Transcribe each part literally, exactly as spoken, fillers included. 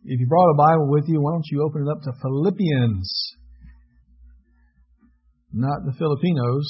If you brought a Bible with you, why don't you open it up to Philippians? Not the Filipinos,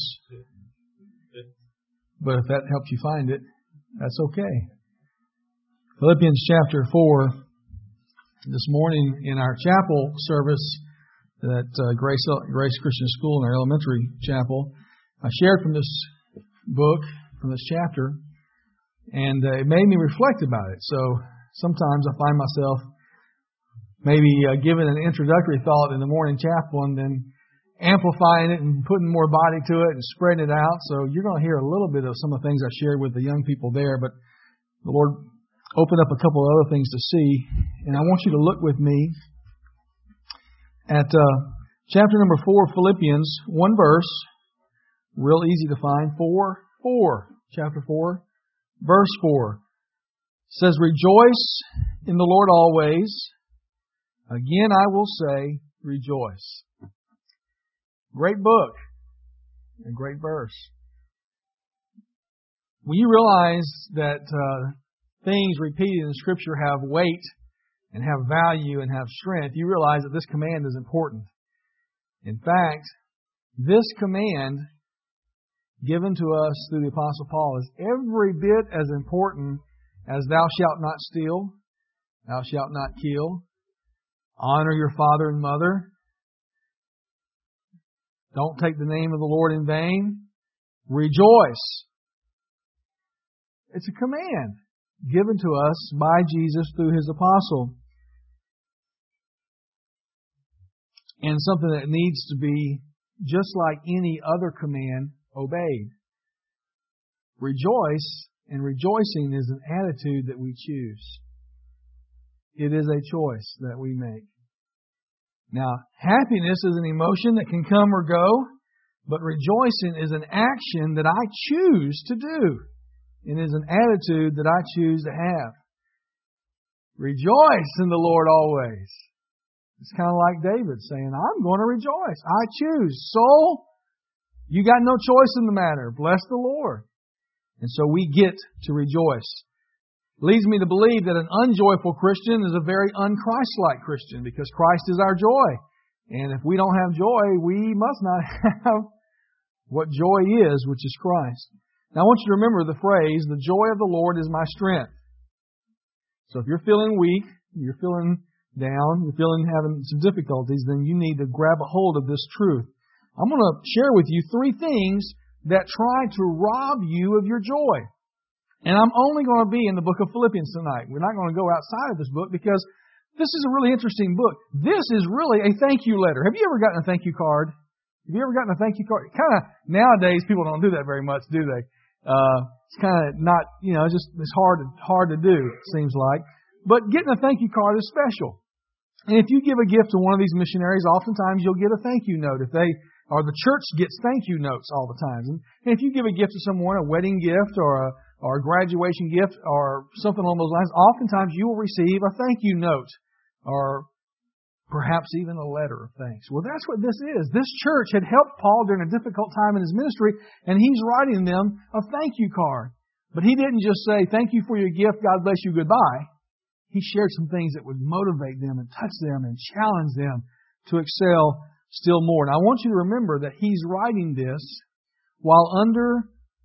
but if that helps you find it, that's okay. Philippians chapter four. This morning in our chapel service at uh, Grace, Grace Christian School in our elementary chapel, I shared from this book, from this chapter, and uh, it made me reflect about it. So sometimes I find myself maybe uh, giving an introductory thought in the morning chapel and then amplifying it and putting more body to it and spreading it out. So you're going to hear a little bit of some of the things I shared with the young people there, but the Lord opened up a couple of other things to see. And I want you to look with me at uh, chapter number four of Philippians, one verse, real easy to find, four, four, chapter four, verse four. It says, "Rejoice in the Lord always. Again I will say, rejoice." Great book and great verse. When you realize that uh, things repeated in Scripture have weight and have value and have strength, you realize that this command is important. In fact, this command given to us through the Apostle Paul is every bit as important as "thou shalt not steal," "thou shalt not kill," "honor your father and mother," "don't take the name of the Lord in vain," "rejoice." It's a command given to us by Jesus through His apostle. And something that needs to be, just like any other command, obeyed. Rejoice and rejoicing is an attitude that we choose. It is a choice that we make. Now, happiness is an emotion that can come or go, but rejoicing is an action that I choose to do. It is an attitude that I choose to have. Rejoice in the Lord always. It's kind of like David saying, I'm going to rejoice. I choose. Soul, you got no choice in the matter. Bless the Lord. And so we get to rejoice. Leads me to believe that an unjoyful Christian is a very un-Christ-like Christian, because Christ is our joy. And if we don't have joy, we must not have what joy is, which is Christ. Now I want you to remember the phrase, "the joy of the Lord is my strength." So if you're feeling weak, you're feeling down, you're feeling having some difficulties, then you need to grab a hold of this truth. I'm going to share with you three things that try to rob you of your joy. And I'm only going to be in the book of Philippians tonight. We're not going to go outside of this book because this is a really interesting book. This is really a thank you letter. Have you ever gotten a thank you card? Have you ever gotten a thank you card? Kind of nowadays people don't do that very much, do they? Uh, it's kind of not, you know, it's just it's hard to, hard to do, it seems like. But getting a thank you card is special. And if you give a gift to one of these missionaries, oftentimes you'll get a thank you note. If they or the church gets thank you notes all the time. And if you give a gift to someone, a wedding gift or a or a graduation gift or something along those lines, oftentimes you will receive a thank you note or perhaps even a letter of thanks. Well, that's what this is. This church had helped Paul during a difficult time in his ministry, and he's writing them a thank you card. But he didn't just say, "Thank you for your gift, God bless you, goodbye." He shared some things that would motivate them and touch them and challenge them to excel still more. And I want you to remember that he's writing this while under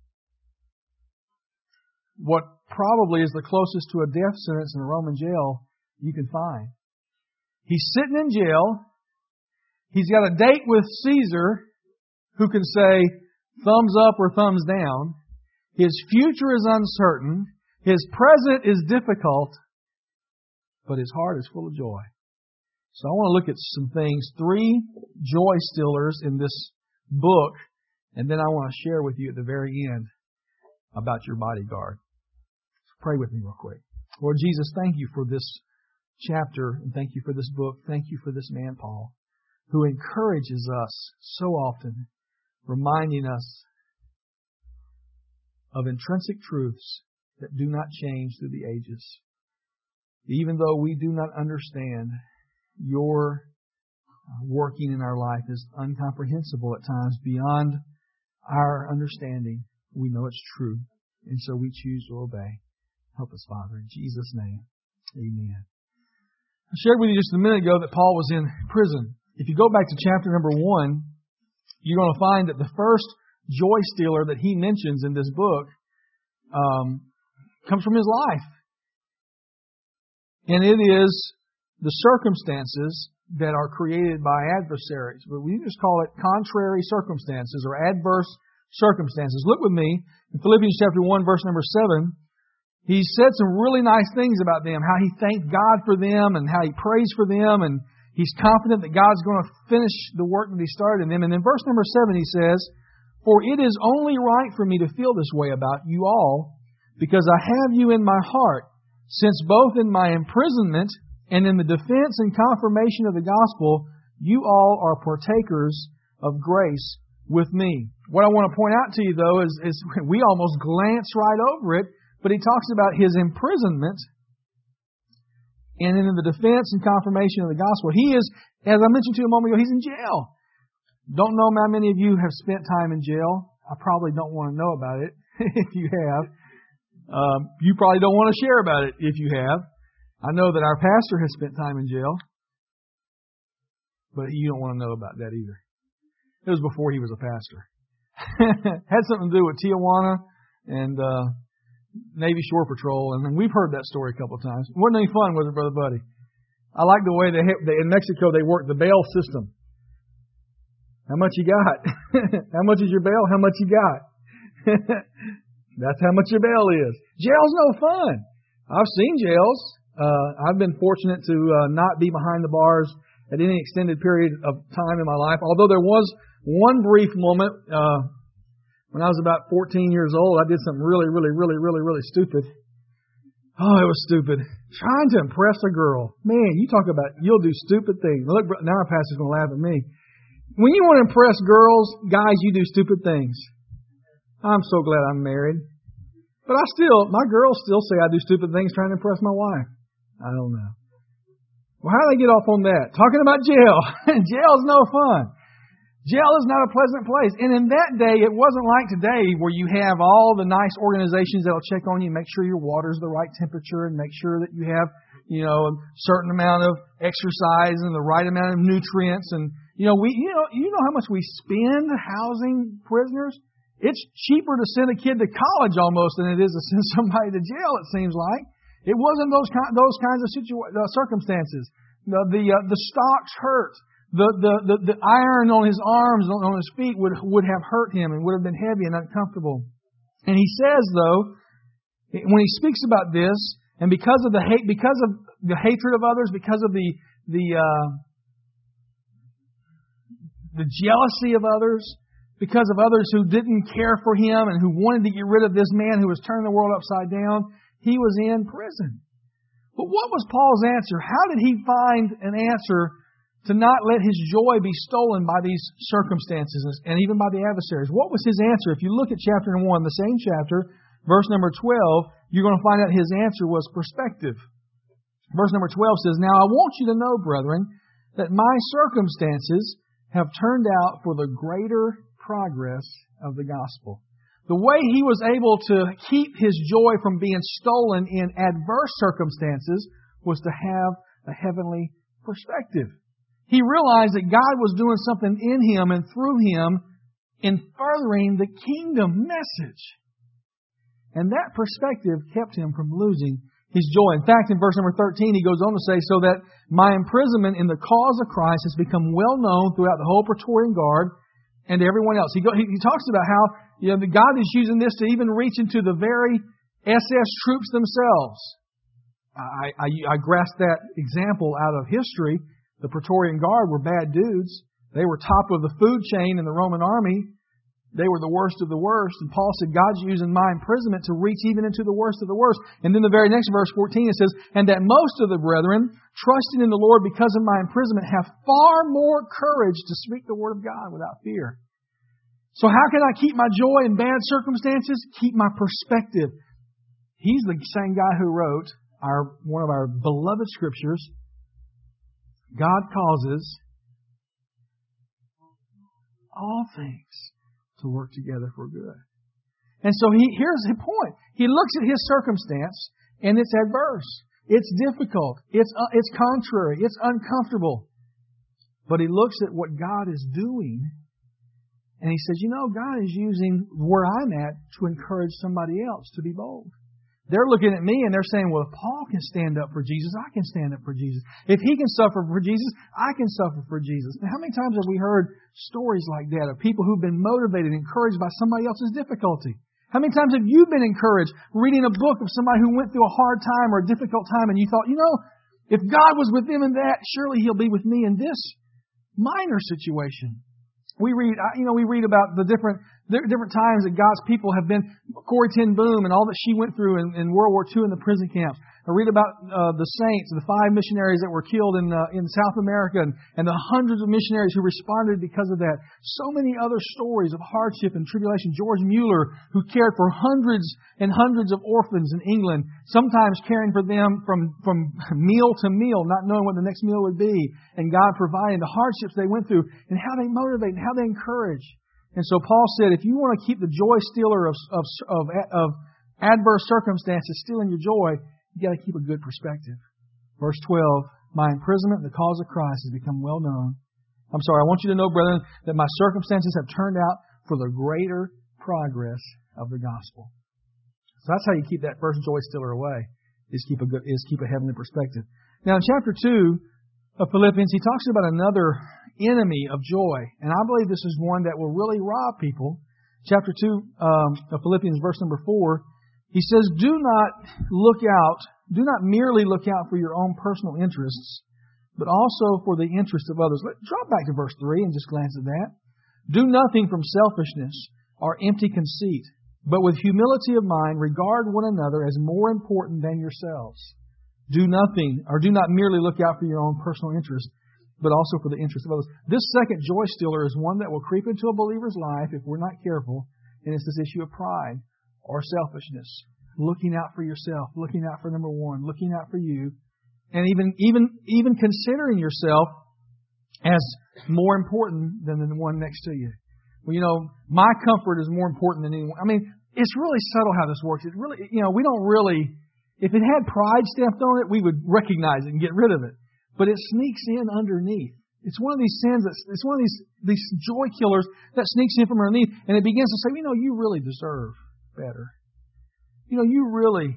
what probably is the closest to a death sentence in a Roman jail you can find. He's sitting in jail. He's got a date with Caesar, who can say thumbs up or thumbs down. His future is uncertain. His present is difficult. But his heart is full of joy. So I want to look at some things, three joy stillers in this book, and then I want to share with you at the very end about your bodyguard. Pray with me real quick. Lord Jesus, thank you for this chapter, and thank you for this book. Thank you for this man, Paul, who encourages us so often, reminding us of intrinsic truths that do not change through the ages. Even though we do not understand, your working in our life is incomprehensible at times, beyond our understanding. We know it's true, and so we choose to obey. Help us, Father, in Jesus' name. Amen. I shared with you just a minute ago that Paul was in prison. If you go back to chapter number one, you're going to find that the first joy stealer that he mentions in this book um, comes from his life. And it is the circumstances that are created by adversaries. But we just call it contrary circumstances or adverse circumstances. Look with me in Philippians chapter one, verse number seven. He said some really nice things about them, how he thanked God for them and how he prays for them, and he's confident that God's going to finish the work that he started in them. And in verse number seven he says, "For it is only right for me to feel this way about you all, because I have you in my heart, since both in my imprisonment and in the defense and confirmation of the gospel, you all are partakers of grace with me." What I want to point out to you, though, is, is we almost glance right over it, but he talks about his imprisonment and in the defense and confirmation of the gospel. He is, as I mentioned to you a moment ago, he's in jail. Don't know how many of you have spent time in jail. I probably don't want to know about it if you have. Um, you probably don't want to share about it if you have. I know that our pastor has spent time in jail, but you don't want to know about that either. It was before he was a pastor. Had something to do with Tijuana and uh, Navy Shore Patrol, and we've heard that story a couple of times. It wasn't any fun, was it, Brother Buddy? I like the way they, they in Mexico they work the bail system. How much you got? How much is your bail? How much you got? That's how much your bail is. Jail's no fun. I've seen jails. Uh, I've been fortunate to uh, not be behind the bars at any extended period of time in my life. Although there was one brief moment uh, when I was about fourteen years old, I did something really, really, really, really, really stupid. Oh, it was stupid. Trying to impress a girl. Man, you talk about you'll do stupid things. Look, now our pastor's going to laugh at me. When you want to impress girls, guys, you do stupid things. I'm so glad I'm married. But I still, my girls still say I do stupid things trying to impress my wife. I don't know. Well, how do they get off on that? Talking about jail. Jail's no fun. Jail is not a pleasant place. And in that day, it wasn't like today where you have all the nice organizations that will check on you, make sure your water's the right temperature and make sure that you have, you know, a certain amount of exercise and the right amount of nutrients. And, you know, we, you know, you know how much we spend housing prisoners? It's cheaper to send a kid to college almost than it is to send somebody to jail, it seems like. It wasn't those kind, those kinds of situa- uh, circumstances. The, the, uh, the stocks hurt. The, the, the, the iron on his arms, on his feet would, would have hurt him and would have been heavy and uncomfortable. And he says, though, when he speaks about this, and because of the hate, because of the hatred of others, because of the, the, uh, the jealousy of others, because of others who didn't care for him and who wanted to get rid of this man who was turning the world upside down, he was in prison. But what was Paul's answer? How did he find an answer to not let his joy be stolen by these circumstances and even by the adversaries? What was his answer? If you look at chapter one, the same chapter, verse number twelve, you're going to find out his answer was perspective. Verse number twelve says, "Now I want you to know, brethren, that my circumstances have turned out for the greater progress of the gospel." The way he was able to keep his joy from being stolen in adverse circumstances was to have a heavenly perspective. He realized that God was doing something in him and through him in furthering the kingdom message. And that perspective kept him from losing his joy. In fact, in verse number thirteen, he goes on to say, "So that my imprisonment in the cause of Christ has become well known throughout the whole Praetorian Guard and everyone else." He, go, he, he talks about how, you know, the God is using this to even reach into the very S S troops themselves. I, I, I grasped that example out of history. The Praetorian Guard were bad dudes. They were top of the food chain in the Roman army. They were the worst of the worst. And Paul said, God's using my imprisonment to reach even into the worst of the worst. And then the very next verse, fourteen, it says, "And that most of the brethren, trusting in the Lord because of my imprisonment, have far more courage to speak the word of God without fear." So how can I keep my joy in bad circumstances? Keep my perspective. He's the same guy who wrote our one of our beloved scriptures, God causes all things to work together for good. And so he here's the point. He looks at his circumstance and it's adverse. It's difficult. It's uh, it's contrary. It's uncomfortable. But he looks at what God is doing, and he says, you know, God is using where I'm at to encourage somebody else to be bold. They're looking at me and they're saying, well, if Paul can stand up for Jesus, I can stand up for Jesus. If he can suffer for Jesus, I can suffer for Jesus. Now, how many times have we heard stories like that of people who've been motivated, encouraged by somebody else's difficulty? How many times have you been encouraged reading a book of somebody who went through a hard time or a difficult time and you thought, you know, if God was with them in that, surely He'll be with me in this minor situation. We read, you know, we read about the different different times that God's people have been. Corrie ten Boom and all that she went through in, in World War Two in the prison camps. I read about uh, the saints, the five missionaries that were killed in uh, in South America, and, and the hundreds of missionaries who responded because of that. So many other stories of hardship and tribulation. George Mueller, who cared for hundreds and hundreds of orphans in England, sometimes caring for them from, from meal to meal, not knowing what the next meal would be, and God providing the hardships they went through, and how they motivate and how they encourage. And so Paul said, if you want to keep the joy stealer of, of, of, of adverse circumstances stealing your joy, you got to keep a good perspective. Verse twelve, my imprisonment in the cause of Christ has become well known. I'm sorry, I want you to know, brethren, that my circumstances have turned out for the greater progress of the gospel. So that's how you keep that first joy stealer away, is keep a good, is keep a heavenly perspective. Now in chapter two of Philippians, he talks about another enemy of joy. And I believe this is one that will really rob people. Chapter two um, of Philippians, verse number four, he says, do not look out, do not merely look out for your own personal interests, but also for the interest of others. Let's drop back to verse three and just glance at that. Do nothing from selfishness or empty conceit, but with humility of mind regard one another as more important than yourselves. Do nothing, or do not merely look out for your own personal interest, but also for the interest of others. This second joy stealer is one that will creep into a believer's life if we're not careful, and it's this issue of pride or selfishness. Looking out for yourself, looking out for number one, looking out for you, and even even even considering yourself as more important than the one next to you. Well, you know, my comfort is more important than anyone. I mean, it's really subtle how this works. It really, you know, we don't really, if it had pride stamped on it, we would recognize it and get rid of it. But it sneaks in underneath. It's one of these sins that's, it's one of these, these joy killers that sneaks in from underneath, and it begins to say, you know, you really deserve better. You know, you really,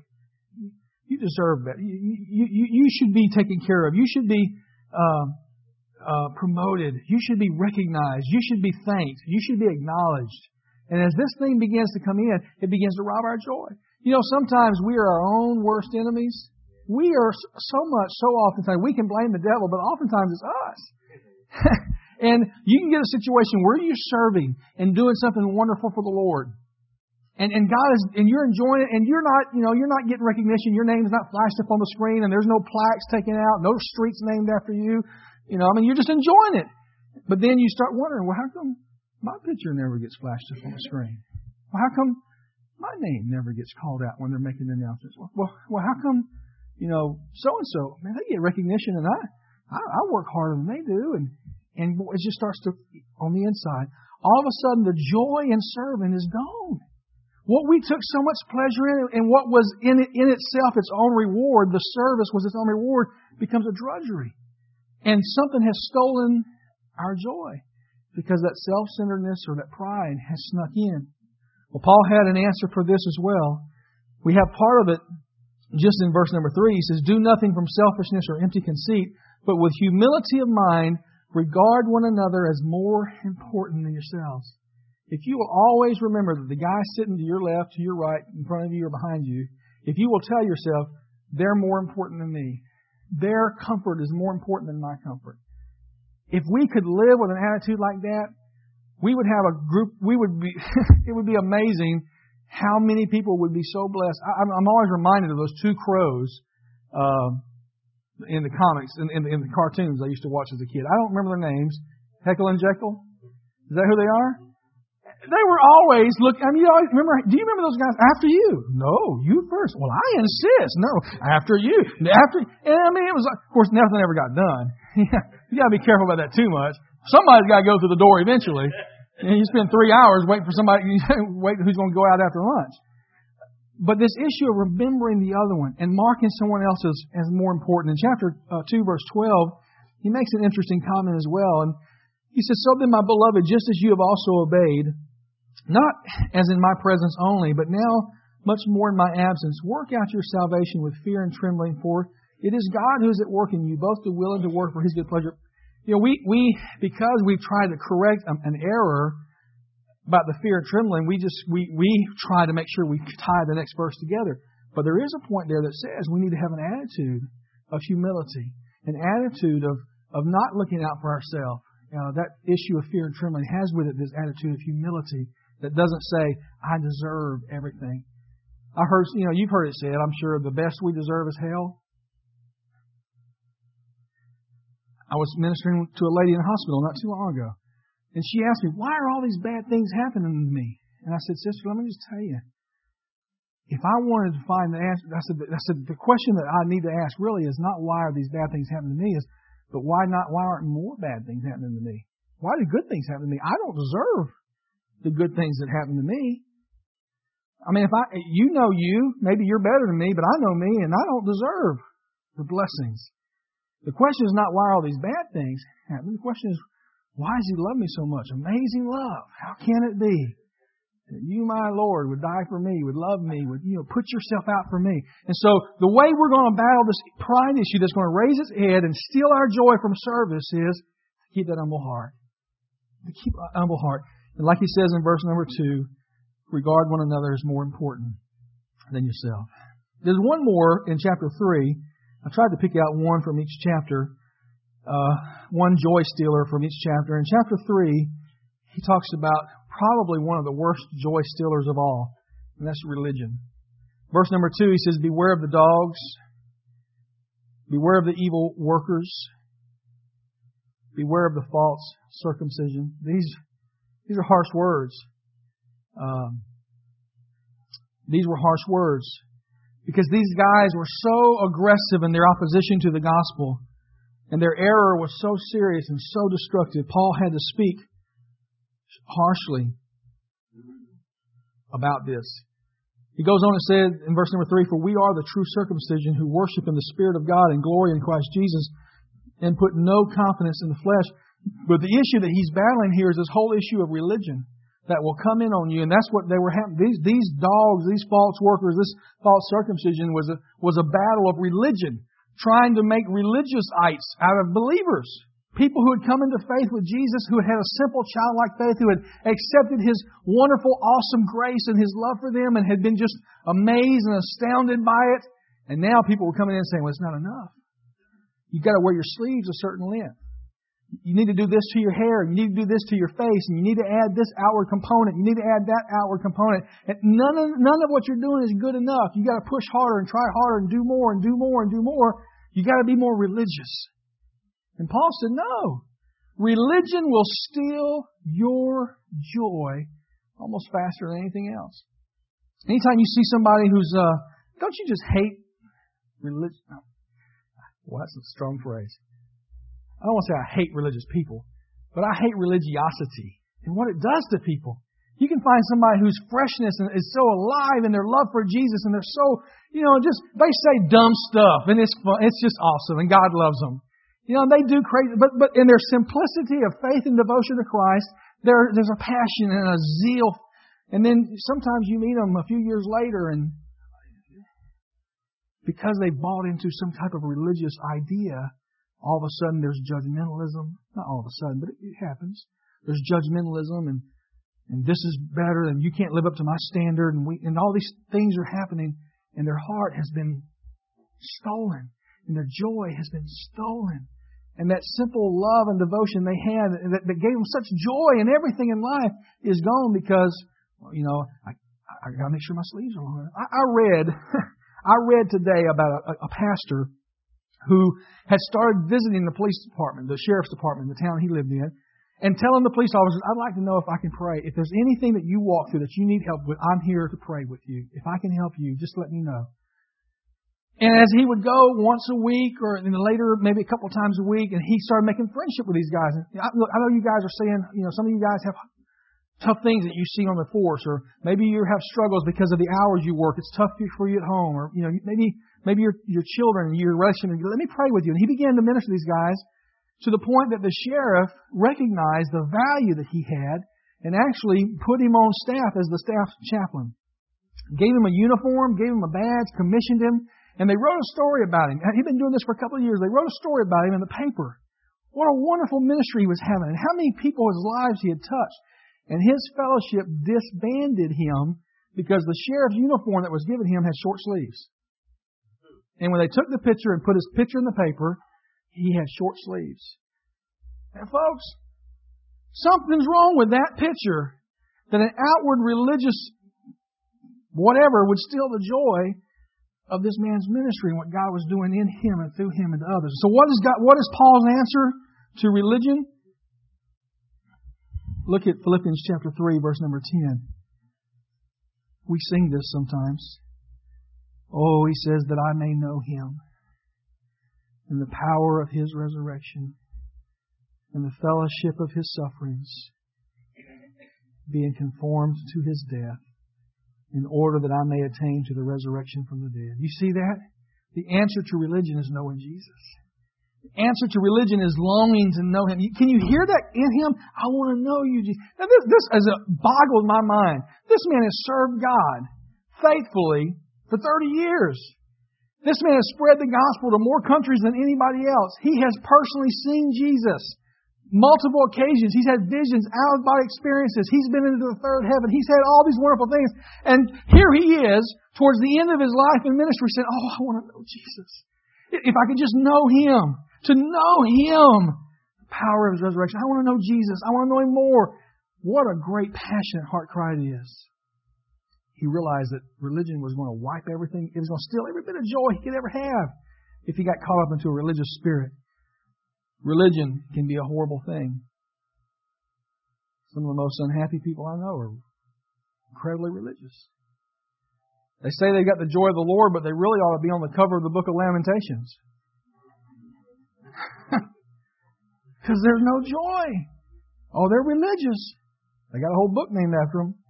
you deserve better. You, you, you, you should be taken care of. You should be uh, uh, promoted. You should be recognized. You should be thanked. You should be acknowledged. And as this thing begins to come in, it begins to rob our joy. You know, sometimes we are our own worst enemies. We are so much, so oftentimes, we can blame the devil, but oftentimes it's us. And you can get a situation where you're serving and doing something wonderful for the Lord. And, and God is, and you're enjoying it, and you're not, you know, you're not getting recognition. Your name's not flashed up on the screen, and there's no plaques taken out, no streets named after you. You know, I mean, you're just enjoying it. But then you start wondering, well, how come my picture never gets flashed up on the screen? Well, how come my name never gets called out when they're making the announcements? Well, well, well how come, you know, so-and-so, man, they get recognition, and I, I, I work harder than they do, and, and it just starts to, on the inside, all of a sudden the joy in serving is gone. What we took so much pleasure in, and what was in it, in itself its own reward, the service was its own reward, becomes a drudgery. And something has stolen our joy because that self-centeredness or that pride has snuck in. Well, Paul had an answer for this as well. We have part of it just in verse number three. He says, do nothing from selfishness or empty conceit, but with humility of mind, regard one another as more important than yourselves. If you will always remember that the guy sitting to your left, to your right, in front of you, or behind you, if you will tell yourself, they're more important than me. Their comfort is more important than my comfort. If we could live with an attitude like that, we would have a group, we would be, it would be amazing how many people would be so blessed. I, I'm always reminded of those two crows uh, in the comics, in, in, in the cartoons I used to watch as a kid. I don't remember their names. Heckle and Jekyll? Is that who they are? They were always look. I mean, you always remember. Do you remember those guys? After you? No, you first. Well, I insist. No, after you. After. And I mean, it was. Of course, nothing ever got done. You got to be careful about that too much. Somebody's got to go through the door eventually. And you spend three hours waiting for somebody. Wait, who's going to go out after lunch? But this issue of remembering the other one and marking someone else as, as more important. In chapter uh, two, verse twelve, he makes an interesting comment as well. And he says, "So then, my beloved, just as you have also obeyed, not as in my presence only, but now much more in my absence, work out your salvation with fear and trembling, for it is God who is at work in you, both to will and to work for His good pleasure." You know, we, we because we've tried to correct an error about the fear and trembling, we just we, we try to make sure we tie the next verse together. But there is a point there that says we need to have an attitude of humility, an attitude of, of not looking out for ourselves. You know, that issue of fear and trembling has with it this attitude of humility that doesn't say, "I deserve everything." I heard, you know, you've heard it said, I'm sure, the best we deserve is hell. I was ministering to a lady in the hospital not too long ago. And she asked me, "Why are all these bad things happening to me?" And I said, "Sister, let me just tell you. If I wanted to find the answer, I said, I said the question that I need to ask really is not why are these bad things happening to me, is, but why not? Why aren't more bad things happening to me? Why do good things happen to me? I don't deserve the good things that happen to me. I mean, if I, you know you, maybe you're better than me, but I know me, and I don't deserve the blessings. The question is not why are all these bad things happening. The question is, why does He love me so much? Amazing love. How can it be that you, my Lord, would die for me, would love me, would, you know, put yourself out for me? And so the way we're going to battle this pride issue that's going to raise its head and steal our joy from service is to keep that humble heart. To keep a humble heart. And like he says in verse number two, regard one another as more important than yourself. There's one more in chapter three. I tried to pick out one from each chapter. Uh, one joy stealer from each chapter. In chapter three, he talks about probably one of the worst joy stealers of all, and that's religion. Verse number two, he says, "Beware of the dogs. Beware of the evil workers. Beware of the false circumcision." These, these are harsh words. Um, these were harsh words because these guys were so aggressive in their opposition to the gospel, and their error was so serious and so destructive. Paul had to speak harshly about this. He goes on and said in verse number three, "For we are the true circumcision who worship in the Spirit of God and glory in Christ Jesus and put no confidence in the flesh." But the issue that he's battling here is this whole issue of religion that will come in on you, and that's what they were having. These these dogs, these false workers, this false circumcision was a was a battle of religion, trying to make religiousites out of believers. People who had come into faith with Jesus, who had had a simple childlike faith, who had accepted His wonderful, awesome grace and His love for them and had been just amazed and astounded by it. And now people were coming in and saying, "Well, it's not enough. You've got to wear your sleeves a certain length. You need to do this to your hair. You need to do this to your face. And you need to add this outward component. You need to add that outward component. And none of, none of what you're doing is good enough. You've got to push harder and try harder and do more and do more and do more. You've got to be more religious." And Paul said, no. Religion will steal your joy almost faster than anything else. Anytime you see somebody who's, uh, don't you just hate religion? Oh, well, that's a strong phrase. I don't want to say I hate religious people, but I hate religiosity and what it does to people. You can find somebody whose freshness is so alive in their love for Jesus, and they're so, you know, just, they say dumb stuff, and it's fun, it's just awesome, and God loves them. You know, they do crazy, but, but in their simplicity of faith and devotion to Christ, there, there's a passion and a zeal. And then sometimes you meet them a few years later, and because they bought into some type of religious idea, all of a sudden there's judgmentalism. Not all of a sudden, but it, it happens. There's judgmentalism, and and this is better, and you can't live up to my standard, and we and all these things are happening, and their heart has been stolen, and their joy has been stolen. And that simple love and devotion they had that, that gave them such joy in everything in life is gone because, well, you know, I, I got to make sure my sleeves are on. I, I read, I read today about a, a pastor who had started visiting the police department, the sheriff's department in the town he lived in, and telling the police officers, "I'd like to know if I can pray. If there's anything that you walk through that you need help with, I'm here to pray with you. If I can help you, just let me know." And as he would go once a week, or later maybe a couple of times a week, and he started making friendship with these guys. And I, look, I know you guys are saying, you know, some of you guys have tough things that you see on the force, or maybe you have struggles because of the hours you work. It's tough for you at home, or you know, maybe maybe your your children, your relation. Let me pray with you. And he began to minister to these guys to the point that the sheriff recognized the value that he had and actually put him on staff as the staff chaplain. Gave him a uniform, gave him a badge, commissioned him, and they wrote a story about him. He'd been doing this for a couple of years. They wrote a story about him in the paper. What a wonderful ministry he was having, and how many people's lives he had touched. And his fellowship disbanded him because the sheriff's uniform that was given him had short sleeves. And when they took the picture and put his picture in the paper, he had short sleeves. And folks, something's wrong with that picture, that an outward religious whatever would steal the joy of this man's ministry and what God was doing in him and through him and to others. So what is God, what is Paul's answer to religion? Look at Philippians chapter three, verse number ten. We sing this sometimes. Oh, he says that I may know him and the power of his resurrection and the fellowship of his sufferings, being conformed to his death, in order that I may attain to the resurrection from the dead. You see that? The answer to religion is knowing Jesus. The answer to religion is longing to know Him. Can you hear that in him? I want to know you, Jesus. Now this, this has boggled my mind. This man has served God faithfully for thirty years. This man has spread the gospel to more countries than anybody else. He has personally seen Jesus. Multiple occasions. He's had visions, out-of-body experiences. He's been into the third heaven. He's had all these wonderful things. And here he is, towards the end of his life and ministry, saying, oh, I want to know Jesus. If I could just know Him, to know Him, the power of His resurrection. I want to know Jesus. I want to know Him more. What a great, passionate heart cry it is. He realized that religion was going to wipe everything. It was going to steal every bit of joy he could ever have if he got caught up into a religious spirit. Religion can be a horrible thing. Some of the most unhappy people I know are incredibly religious. They say they got the joy of the Lord, but they really ought to be on the cover of the book of Lamentations. Because there's no joy. Oh, they're religious. They got a whole book named after them.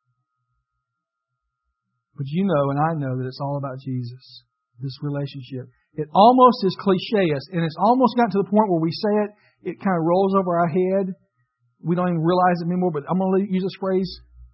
But you know and I know that it's all about Jesus. This relationship. It almost is cliche-ish, and it's almost gotten to the point where we say it, it kind of rolls over our head. We don't even realize it anymore, but I'm going to use this phrase.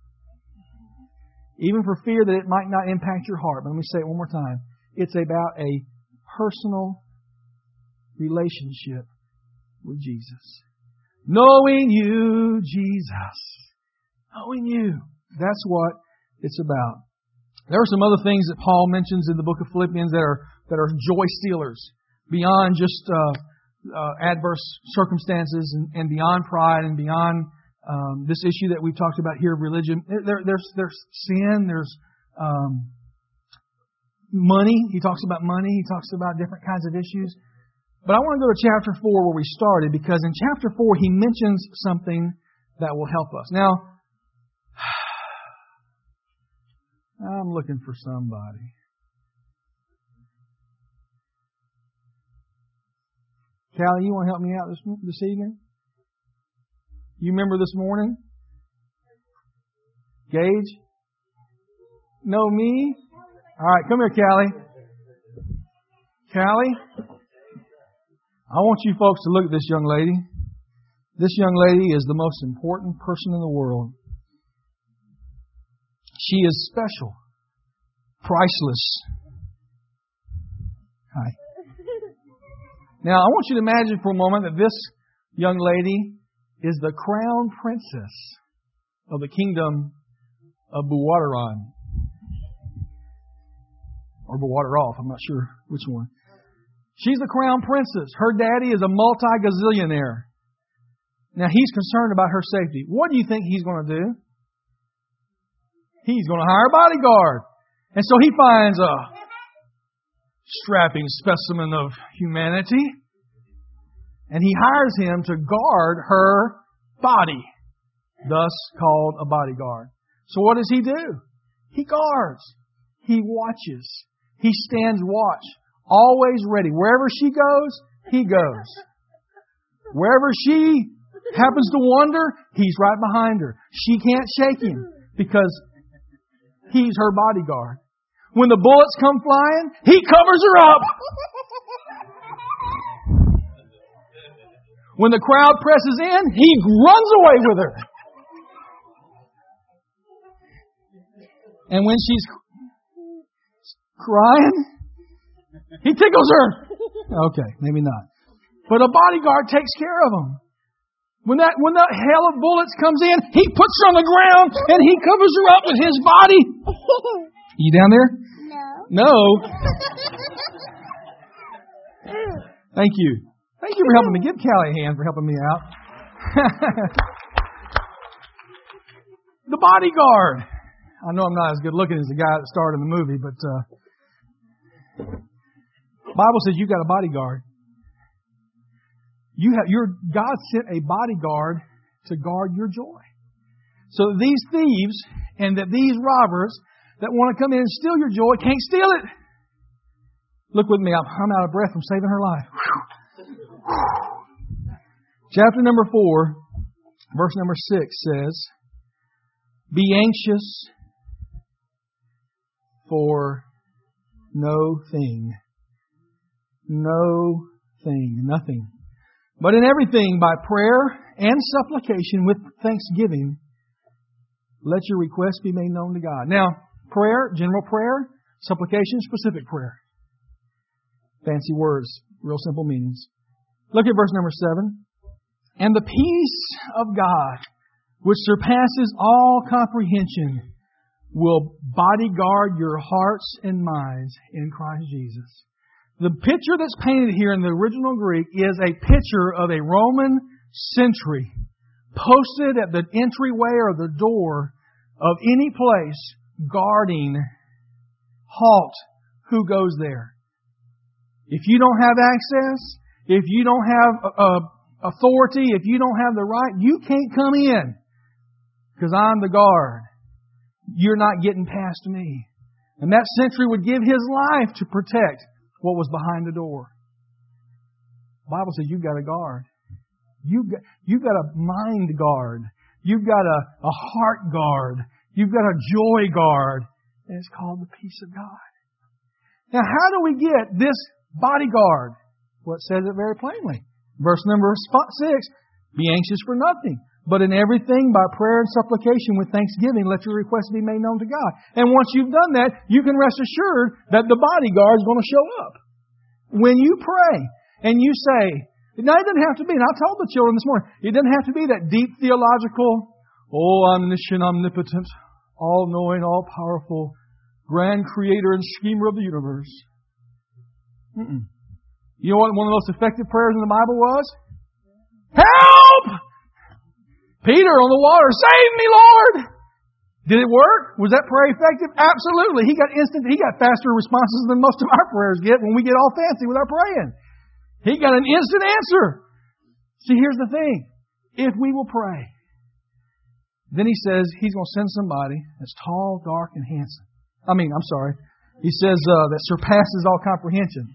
Even for fear that it might not impact your heart. But let me say it one more time. It's about a personal relationship with Jesus. Knowing you, Jesus. Knowing you. That's what it's about. There are some other things that Paul mentions in the book of Philippians that are that are joy stealers, beyond just uh, uh, adverse circumstances and, and beyond pride and beyond um, this issue that we've talked about here of religion. There, there's there's sin. There's um, money. He talks about money. He talks about different kinds of issues. But I want to go to chapter four where we started, because in chapter four he mentions something that will help us. Now, I'm looking for somebody. Callie, you want to help me out this this evening? You remember this morning? Gage? No, me? All right, come here, Callie. Callie? I want you folks to look at this young lady. This young lady is the most important person in the world. She is special. Priceless. Hi. Now, I want you to imagine for a moment that this young lady is the crown princess of the kingdom of Buwataran. Or Buwateroff, I'm not sure which one. She's the crown princess. Her daddy is a multi-gazillionaire. Now, he's concerned about her safety. What do you think he's going to do? He's going to hire a bodyguard. And so he finds a strapping specimen of humanity, and he hires him to guard her body, thus called a bodyguard. So what does he do? He guards. He watches. He stands watch. Always ready. Wherever she goes, he goes. Wherever she happens to wander, He's right behind her. She can't shake Him because He's her bodyguard. When the bullets come flying, He covers her up. When the crowd presses in, He runs away with her. And when she's crying, He tickles her. Okay, maybe not. But a bodyguard takes care of them. When that when that hail of bullets comes in, He puts her on the ground and He covers her up with His body. You down there? No. No. Thank you. Thank you for helping me. Give Callie a hand for helping me out. The bodyguard. I know I'm not as good looking as the guy that starred in the movie, but uh, the Bible says you got a bodyguard. You have your God sent a bodyguard to guard your joy. So that these thieves and that these robbers that want to come in and steal your joy can't steal it. Look with me. I'm, I'm out of breath from saving her life. Chapter number four, verse number six says, "Be anxious for no thing." No thing. Nothing. "But in everything by prayer and supplication with thanksgiving, let your requests be made known to God." Now, prayer, general prayer, supplication, specific prayer. Fancy words, real simple meanings. Look at verse number seven. "And the peace of God, which surpasses all comprehension, will bodyguard your hearts and minds in Christ Jesus." The picture that's painted here in the original Greek is a picture of a Roman sentry posted at the entryway or the door of any place guarding, halt, who goes there. If you don't have access, if you don't have uh, authority, if you don't have the right, you can't come in because I'm the guard. You're not getting past me. And that sentry would give his life to protect what was behind the door. The Bible says you've got a guard. You've got, you've got a mind guard. You've got a, a heart guard. You've got a joy guard. And it's called the peace of God. Now, how do we get this bodyguard? Well, it says it very plainly. Verse number six, "Be anxious for nothing, but in everything by prayer and supplication with thanksgiving, let your requests be made known to God." And once you've done that, you can rest assured that the bodyguard is going to show up. When you pray and you say, now it doesn't have to be, and I told the children this morning, it doesn't have to be that deep theological, oh, omniscient, omnipotent, all-knowing, all-powerful, grand creator and schemer of the universe. Mm-mm. You know what one of the most effective prayers in the Bible was? Help! Peter on the water, save me, Lord! Did it work? Was that prayer effective? Absolutely. He got instant, he got faster responses than most of our prayers get when we get all fancy with our praying. He got an instant answer. See, here's the thing. If we will pray, then He says He's going to send somebody that's tall, dark, and handsome. I mean, I'm sorry. He says uh, that surpasses all comprehension.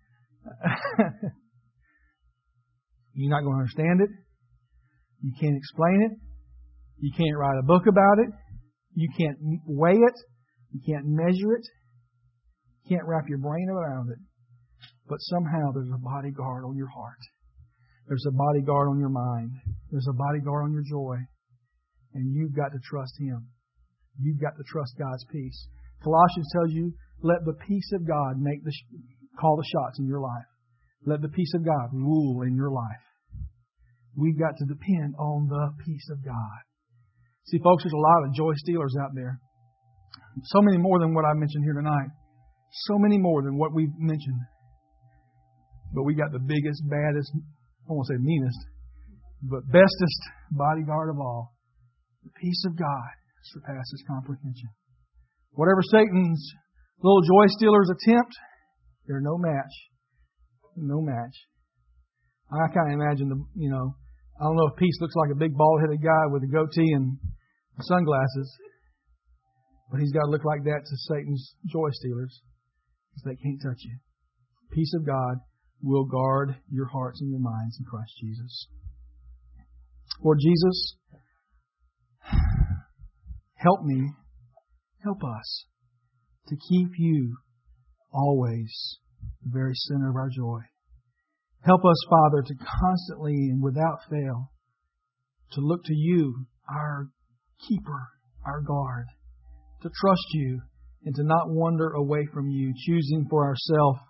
You're not going to understand it. You can't explain it. You can't write a book about it. You can't weigh it. You can't measure it. You can't wrap your brain around it. But somehow there's a bodyguard on your heart. There's a bodyguard on your mind. There's a bodyguard on your joy. And you've got to trust Him. You've got to trust God's peace. Colossians tells you, let the peace of God make the call the shots in your life. Let the peace of God rule in your life. We've got to depend on the peace of God. See, folks, there's a lot of joy stealers out there. So many more than what I mentioned here tonight. So many more than what we've mentioned. But we got the biggest, baddest, I won't say meanest, but bestest bodyguard of all. The peace of God surpasses comprehension. Whatever Satan's little joy stealers attempt, they're no match. No match. I kind of imagine the, you know, I don't know if peace looks like a big bald-headed guy with a goatee and sunglasses, but he's got to look like that to Satan's joy stealers, because they can't touch you. Peace of God will guard your hearts and your minds in Christ Jesus. Lord Jesus, help me, help us to keep You always the very center of our joy. Help us, Father, to constantly and without fail to look to You, our keeper, our guard, to trust You and to not wander away from You, choosing for ourselves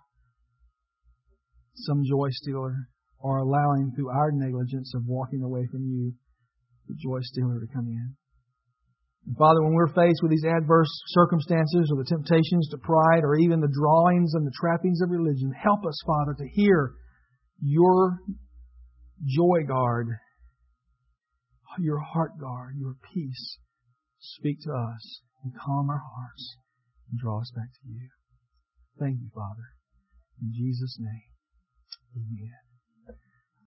some joy stealer or allowing through our negligence of walking away from You the joy stealer to come in. And Father, when we're faced with these adverse circumstances or the temptations to pride or even the drawings and the trappings of religion, help us, Father, to hear Your joy guard, Your heart guard, Your peace speak to us and calm our hearts and draw us back to You. Thank You, Father. In Jesus' name, amen.